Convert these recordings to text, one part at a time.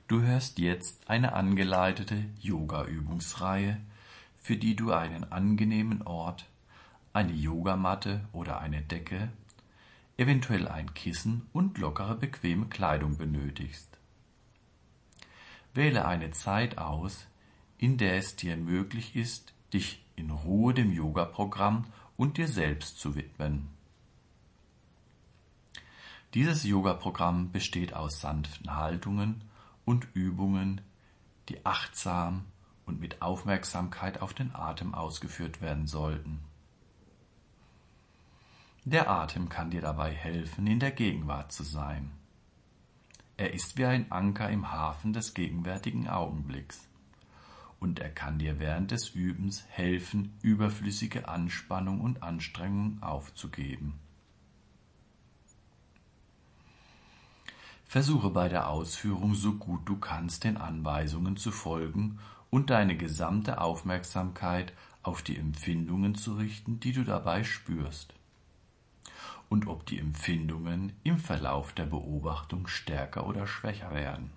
Du hörst jetzt eine angeleitete Yoga-Übungsreihe, für die du einen angenehmen Ort, eine Yogamatte oder eine Decke, eventuell ein Kissen und lockere, bequeme Kleidung benötigst. Wähle eine Zeit aus, in der es dir möglich ist, dich in Ruhe dem Yoga-Programm und dir selbst zu widmen. Dieses Yoga-Programm besteht aus sanften Haltungen und Übungen, die achtsam und mit Aufmerksamkeit auf den Atem ausgeführt werden sollten. Der Atem kann dir dabei helfen, in der Gegenwart zu sein. Er ist wie ein Anker im Hafen des gegenwärtigen Augenblicks und er kann dir während des Übens helfen, überflüssige Anspannung und Anstrengung aufzugeben. Versuche bei der Ausführung so gut du kannst, den Anweisungen zu folgen und deine gesamte Aufmerksamkeit auf die Empfindungen zu richten, die du dabei spürst. Und ob die Empfindungen im Verlauf der Beobachtung stärker oder schwächer werden.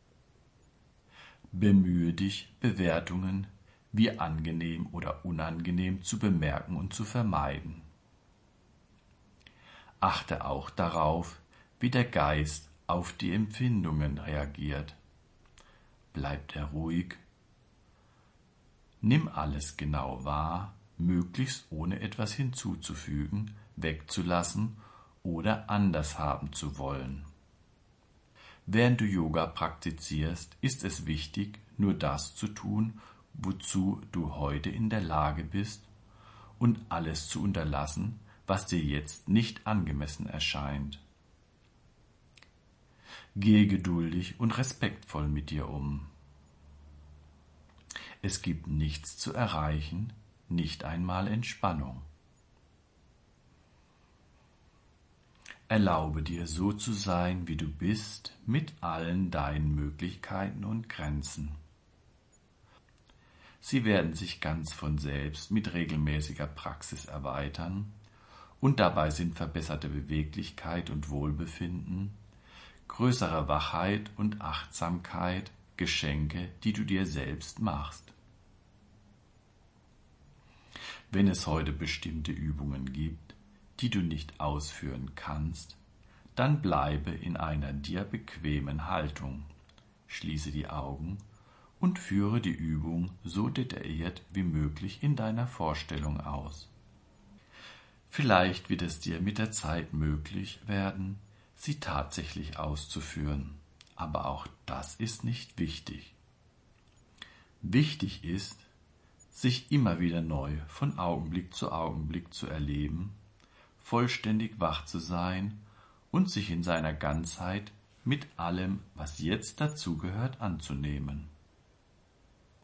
Bemühe dich, Bewertungen wie angenehm oder unangenehm zu bemerken und zu vermeiden. Achte auch darauf, wie der Geist auf die Empfindungen reagiert. Bleibt er ruhig? Nimm alles genau wahr, möglichst ohne etwas hinzuzufügen, wegzulassen oder anders haben zu wollen. Während du Yoga praktizierst, ist es wichtig, nur das zu tun, wozu du heute in der Lage bist, und alles zu unterlassen, was dir jetzt nicht angemessen erscheint. Gehe geduldig und respektvoll mit dir um. Es gibt nichts zu erreichen, nicht einmal Entspannung. Erlaube dir, so zu sein, wie du bist, mit allen deinen Möglichkeiten und Grenzen. Sie werden sich ganz von selbst mit regelmäßiger Praxis erweitern und dabei sind verbesserte Beweglichkeit und Wohlbefinden, größere Wachheit und Achtsamkeit Geschenke, die du dir selbst machst. Wenn es heute bestimmte Übungen gibt, die du nicht ausführen kannst, dann bleibe in einer dir bequemen Haltung, schließe die Augen und führe die Übung so detailliert wie möglich in deiner Vorstellung aus. Vielleicht wird es dir mit der Zeit möglich werden, sie tatsächlich auszuführen, aber auch das ist nicht wichtig. Wichtig ist, sich immer wieder neu von Augenblick zu Augenblick zu erleben, vollständig wach zu sein und sich in seiner Ganzheit mit allem, was jetzt dazugehört, anzunehmen.